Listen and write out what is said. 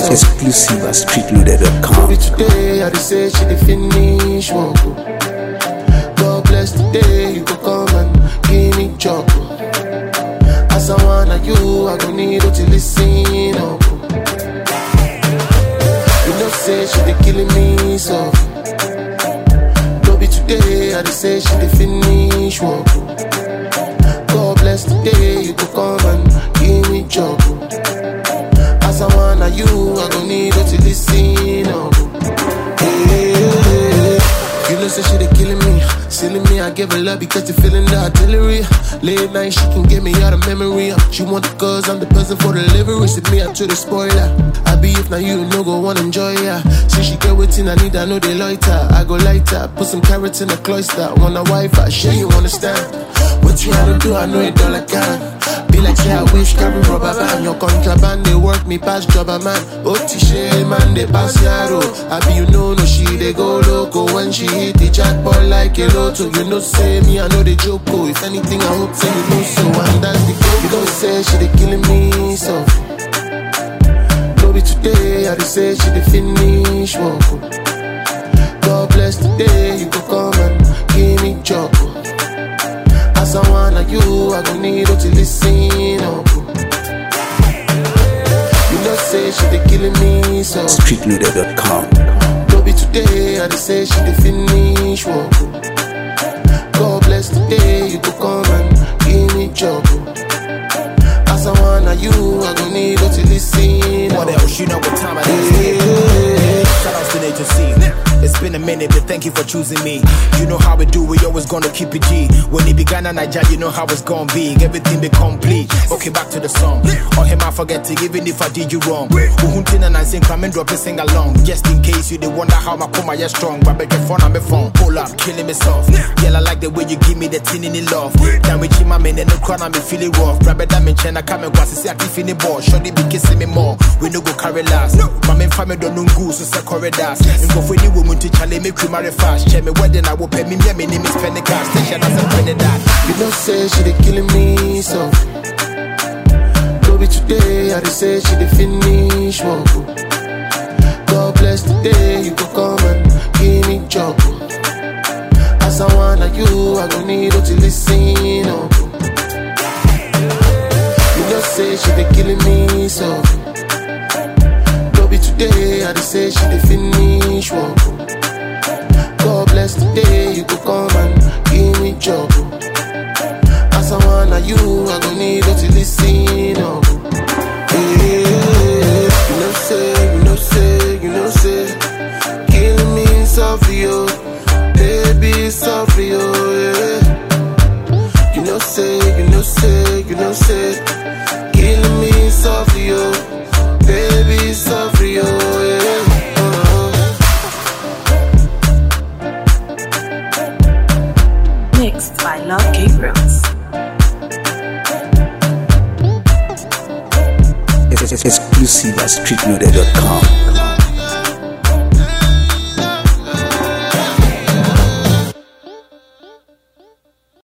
Exclusive at streetloader.com. Today I say she the finish one. God bless the day you go come and give me trouble. As I wanna you, I don't need you to listen up. You know say she the killing me so. Don't be today I say she the finish one. God bless the day you go come and give me trouble. As I wanna you, I don't need you to listen up. You know say she they killing me, silly me. I give her love because you feeling the artillery. Late night she can get me out of memory. She want the cause I'm the person for the delivery. Sit me up to the spoiler. I be if now you no go wanna enjoy ya. See she get waiting I need, I know they loiter. I go lighter, put some carrots in the cloister. Wanna wife, I sure you understand. What you had to do, I know it all I can. Be like say I wish carry rubber band. Your contraband they work me past jobber man. Otishe man they pass yaro. I be you know no she they go loco when she hit the jackpot like a lotto. You know say me I know they joke. If anything I hope say you know so and that's the goal. You don't say she they killing me so. No be today I they say she they finish one. God bless the day you go come and give me trouble. As I wanna you, I gon' need you to listen up. You know say she they killing me so. Streetloader.com. Don't be today, I say she they finish one. God bless the day you go come and give me trouble. As I wanna you, I gon' need you to listen up. What else? You know what time it is. Shout out to Nature C. It's been a minute, but thank you for choosing me. You know how we do, we always gonna keep it G. When it began in Nigeria, you know how it's gonna be. Everything be complete. Okay, back to the song. Or him I forget it, even if I did you wrong. Uhuntin and I sing, come and drop it, sing along. Just in case you they wonder how my coma is strong. But bet your phone on my phone. Pull up, killing me soft. Yeah, I like the way you give me the tin in the love. Then we my man and no crown, I'm feeling rough. Grab it, I'm in China, come and watch it, active in the ball. Shorty be kissing me more. We no go carry last. My main family don't know goose, so say corridors. And go for any woman to challenge me, marry fast. Check me wedding, I will pay me, my name is Penny Cash. Station as a penny that. You know say she they killing me so. Don't be today, I say she they finish one. God bless the day you go come and give me trouble. As I wanna you, I gon' need you to listen up. You know say she they killing me so. Don't be today, I say she they finish one. God bless the day you go come and give me trouble. As I wanna you, I gon' need you to listen up. You know say, you know say, you know say, killing me soft for you, baby soft for you, yeah. You know say, you know say, you know say, killing me soft for you, baby soft for you, yeah. Mixed by Love Gabriels. Exclusive at streetloader.com.